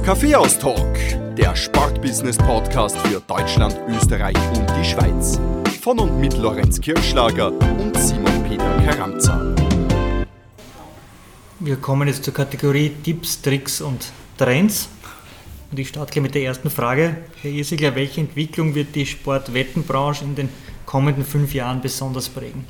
Kaffeehaus-Talk, der Sportbusiness-Podcast für Deutschland, Österreich und die Schweiz. Von und mit Lorenz Kirschlager und Simon Peter Karamza. Wir kommen jetzt zur Kategorie Tipps, Tricks und Trends. Und ich starte gleich mit der ersten Frage. Herr Isigler, welche Entwicklung wird die Sportwettenbranche in den kommenden 5 Jahren besonders prägen?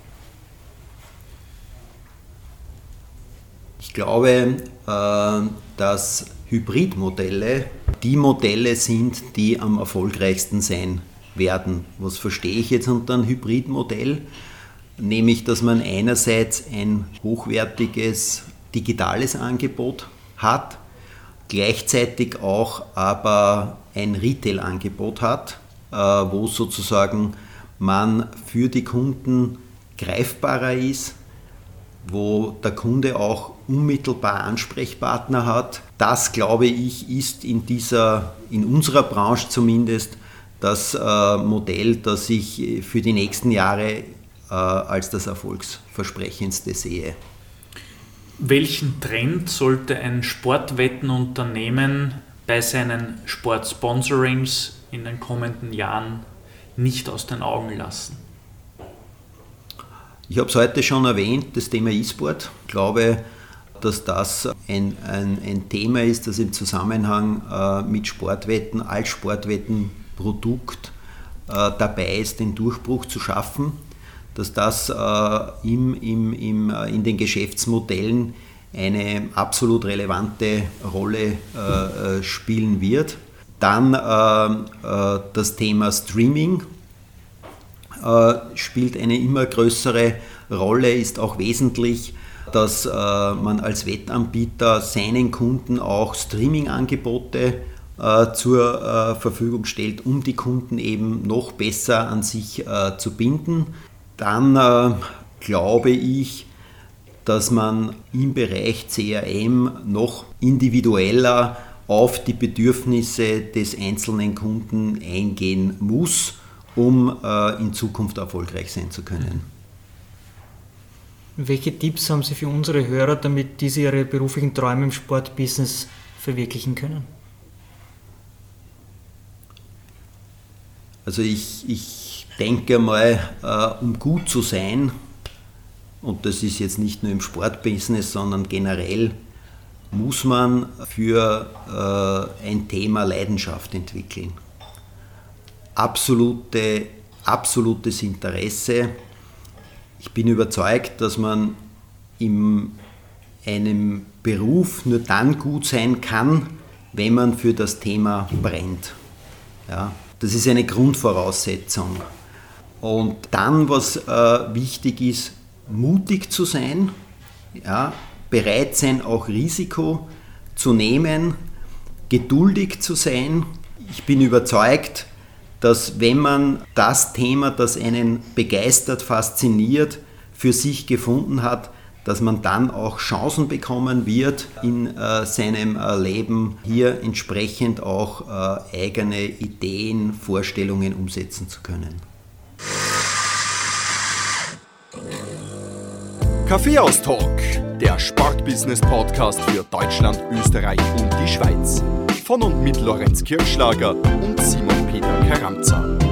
Ich glaube, dass Hybridmodelle die Modelle sind, die am erfolgreichsten sein werden. Was verstehe ich jetzt unter einem Hybridmodell? Nämlich, dass man einerseits ein hochwertiges digitales Angebot hat, gleichzeitig auch aber ein Retail-Angebot hat, wo sozusagen man für die Kunden greifbarer ist, wo der Kunde auch unmittelbar Ansprechpartner hat. Das, glaube ich, ist in unserer Branche zumindest das Modell, das ich für die nächsten Jahre als das erfolgsversprechendste sehe. Welchen Trend sollte ein Sportwettenunternehmen bei seinen Sportsponsorings in den kommenden Jahren nicht aus den Augen lassen? Ich habe es heute schon erwähnt, das Thema E-Sport. Ich glaube, dass das ein Thema ist, das im Zusammenhang mit Sportwetten als Sportwettenprodukt dabei ist, den Durchbruch zu schaffen, dass das in den Geschäftsmodellen eine absolut relevante Rolle spielen wird. Dann das Thema Streaming spielt eine immer größere Rolle, ist auch wesentlich, dass man als Wettanbieter seinen Kunden auch Streaming-Angebote zur Verfügung stellt, um die Kunden eben noch besser an sich zu binden. Dann glaube ich, dass man im Bereich CRM noch individueller auf die Bedürfnisse des einzelnen Kunden eingehen muss, um in Zukunft erfolgreich sein zu können. Welche Tipps haben Sie für unsere Hörer, damit diese ihre beruflichen Träume im Sportbusiness verwirklichen können? Also ich denke mal, um gut zu sein, und das ist jetzt nicht nur im Sportbusiness, sondern generell, muss man für ein Thema Leidenschaft entwickeln. Absolutes Interesse. Ich bin überzeugt, dass man in einem Beruf nur dann gut sein kann, wenn man für das Thema brennt. Ja, das ist eine Grundvoraussetzung. Und dann, was wichtig ist, mutig zu sein, ja, bereit sein, auch Risiko zu nehmen, geduldig zu sein. Ich bin überzeugt, dass wenn man das Thema, das einen begeistert, fasziniert, für sich gefunden hat, dass man dann auch Chancen bekommen wird, in seinem Leben hier entsprechend auch eigene Ideen, Vorstellungen umsetzen zu können. Kaffeehaus-Talk, der Sportbusiness-Podcast für Deutschland, Österreich und die Schweiz. Von und mit Lorenz Kirschlager und Simon Peter Karamza.